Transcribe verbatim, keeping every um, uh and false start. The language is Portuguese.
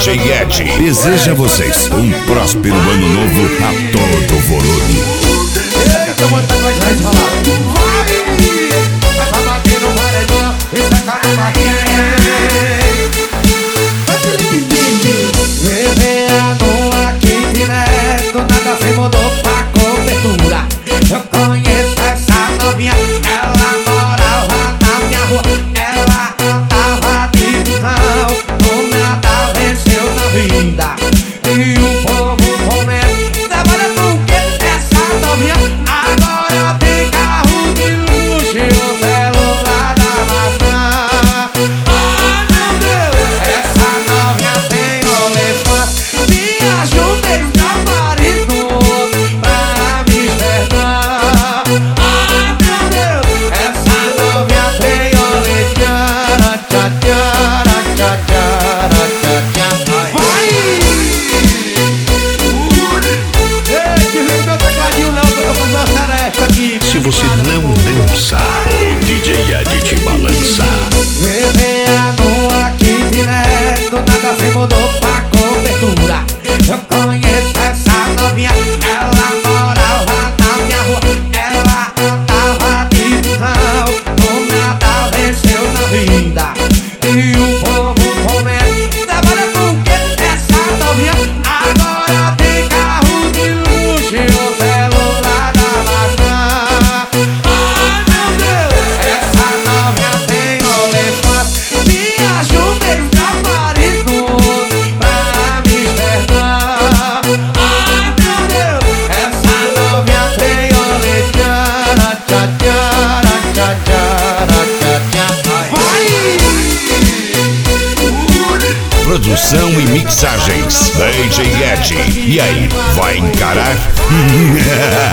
J Ed deseja a vocês um próspero ano novo a todo volume. Eita, muita coisa vai rolar. Vai, vai bater no paredão e sacar a barrinha. Vivendo aqui direto, nada se mudou pra cobertura. Eu conheço essa novinha, ela morava na minha rua. Ela andava de busão, com nada venceu na vida. E o povo comenta, trabalha com que essa novinha agora tem carro de luxo e o celular da maçã. Ai meu Deus, essa novinha tem olefante. Me ajudei o gabarito pra me enxergar. Ai meu Deus, essa novinha tem olefante. Tchá, tchá, tchá, tchá, tchá, tchá. Vai! Ei, que lindo meu tecladinho, não, tô fazendo uma tarefa aqui. Se você não dança, o D J Ed te balança. Vivendo aqui direto, nada se mudou pra cobertura. Eu conheço essa novinha, ela morava na minha rua. Ela andava de busão, com nada venceu na vida. E o povo comenta, trabalha com que essa novinha agora tem carro de luxo e o celular da maçã. Ai meu Deus, essa novinha tem olefante. Me ajudei o gabarito pra me enxergar. Ai meu Deus, essa novinha tem olefante. Tchá, tchá, tchá, tchá, tchá, tchá. Vai! Produção e mixagens D J Ed. E aí, vai encarar?